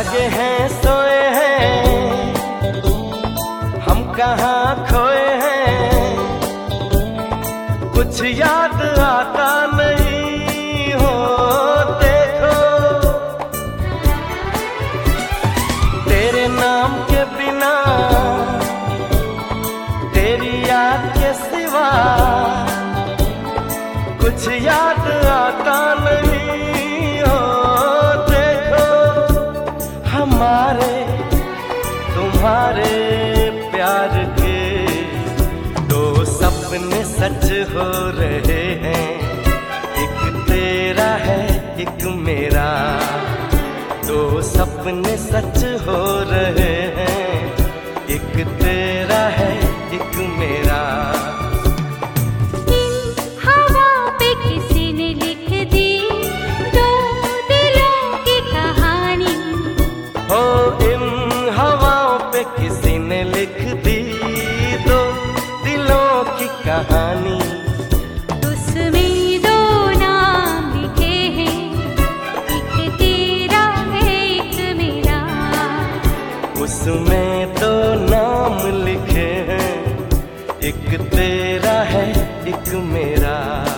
जागे हैं सोए हैं, हम कहाँ खोए हैं, कुछ याद आता नहीं हो। देखो तेरे नाम के बिना, तेरी याद के सिवा कुछ याद आता नहीं हो। देखो हमारे तुम्हारे प्यार के दो सपने सच हो रहे हैं, एक तेरा है एक मेरा, दो सपने सच हो रहे हैं, एक तेरा है एक मेरा। किसी ने लिख दी दो दिलों की कहानी, उसमें दो नाम लिखे हैं, एक तेरा है एक मेरा। उसमें दो नाम लिखे हैं, एक तेरा है एक मेरा।